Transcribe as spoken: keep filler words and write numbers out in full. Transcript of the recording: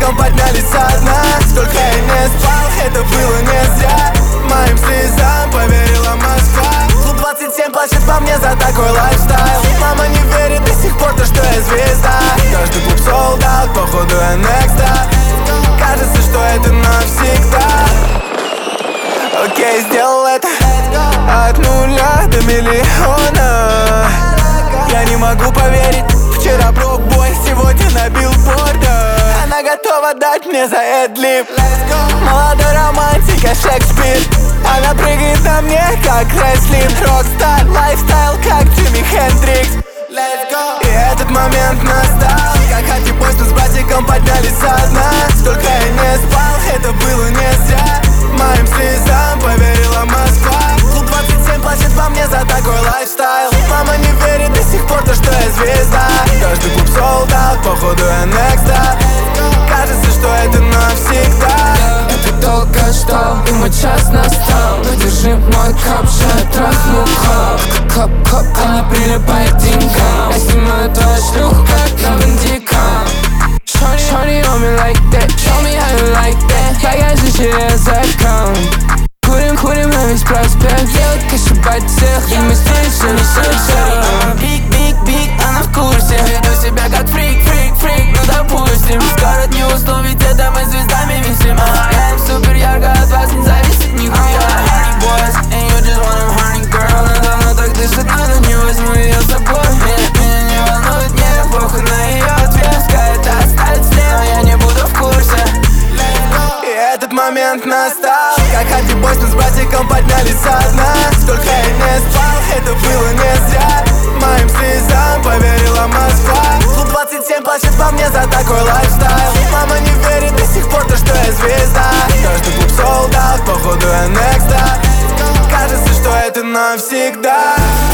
братиком поднялись со дна. Сколько я не спал, это было не зря. Моим слезам поверила Москва. Клуб двадцать семь плачет по мне за такой лайфстайл. Мама не верит до сих пор, то что я звезда. Каждый клуб sold out, походу я next up. Кажется, что это навсегда. Окей, сделал это от нуля до миллиона. Я не могу поверить, вчера брок бой, сегодня на билбордах. Она готова дать мне за эдлип. Молодой романтик, я Шекспир. Она прыгает на мне, как рестлинг. Рокстар, лайфстайл, как Джимми Хендрикс. И этот момент настал. Как Хаки Бойс, мы с братиком поднялись со дна. Сколько я не спал, это было не зря. Моим слезам поверила Москва. Клуб двадцать семь плачет по мне за такой лайфстайл. Мама не верит до сих пор, то что я звезда. Каждый клуб sold out, походу я next up. Кажется, что это навсегда. Это долго ждал, и мой час настал. Но держи мой кап, я трахну кап. Кап, кап, она прилипает к деньгам. Я снимаю твою шлюху, как на бандикам. Shorty, shorty on me like that. Show me how you like that. Такая же через аккаунт. Курим, курим на весь проспект. Девушка шибать всех, и мы здесь же не шутим. Биг, биг, биг, она в курсе. Веду себя как фрик, фрик, фрик, ну допустим. Скоро не усну, ведь это мы звездами висим. Я им супер ярко, от вас не зависит нихуя. Honey boys, and you just want a honey girl. Она давно так дышит, надо не возьму ее с собой. Меня, меня не волнует, мне похуй на ее ответ. Скажет, оставить слева, я не буду в курсе. И этот момент настал. Как Хаки Бойс, мы с братиком поднялись со дна. Сколько я не спал, это было не зря. Моим слезам поверила Москва. Клуб двадцать семь плачет по мне за такой лайфстайл. Мама не верит до сих пор, то что я звезда. Каждый клуб sold out, походу я next up. Кажется, что это навсегда.